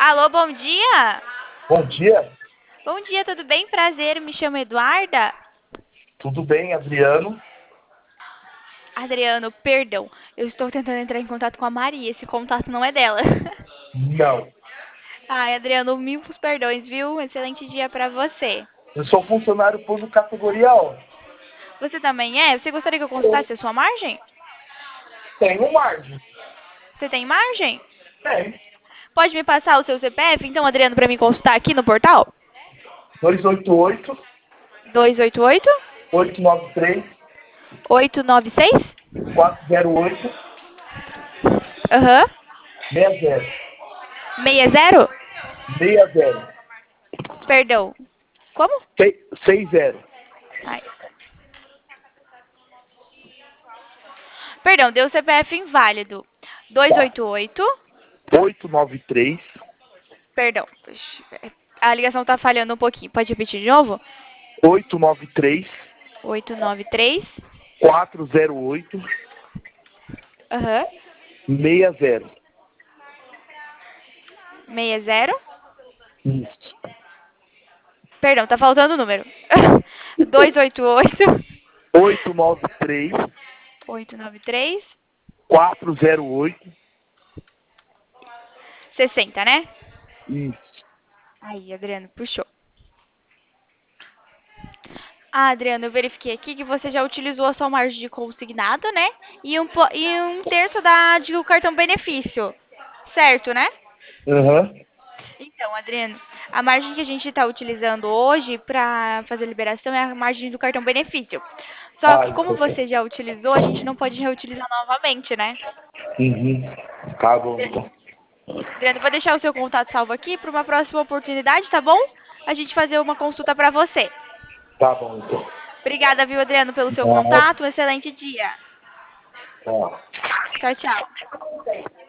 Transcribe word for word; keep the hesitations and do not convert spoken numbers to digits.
Alô, bom dia? Bom dia, Bom dia, tudo bem? Prazer, me chamo Eduarda. tudo bem, Adriano? Adriano, perdão, eu estou tentando entrar em contato com a Maria, esse contato não é dela. Não, Ai, Adriano, mil perdões, viu? Excelente dia pra você. eu sou funcionário público categoria O. Você também é? Você gostaria que eu consultasse a sua margem? Tenho margem. Você tem margem? Tem. Pode me passar o seu C P F, então, Adriano, pra mim consultar aqui no portal? dois oito oito, dois oito oito, oito nove três, oito nove seis? quatro zero oito, Aham. seis zero. seis zero? seis zero. Perdão. Como? seis zero. Ai. Perdão, deu C P F inválido. dois Tá. oito oito. oito nove três, Perdão. A ligação tá falhando um pouquinho. Pode repetir de novo? oito nove três, oito nove três. quatro zero oito, Aham. seis zero. seis zero. Isso. Perdão, tá faltando o número. dois oito oito. oito nove três, oito nove três. quatro zero oito. sessenta, né? Isso. Aí, Adriano, puxou. Ah, Adriano, eu verifiquei aqui que você já utilizou a sua margem de consignado, né? E um, po- e um terço da, do cartão benefício. Certo, né? Aham. Então, Adriano, a margem que a gente está utilizando hoje para fazer a liberação é a margem do cartão benefício. Só Ah, que como então. você já utilizou, a gente não pode reutilizar novamente, né? Uhum. Tá bom, então. Adriano, vou deixar o seu contato salvo aqui para uma próxima oportunidade, tá bom? A gente fazer uma consulta para você. Tá bom, então. Obrigada, viu, Adriano, pelo seu Nada. contato. Um excelente dia. Tá. Tchau, tchau.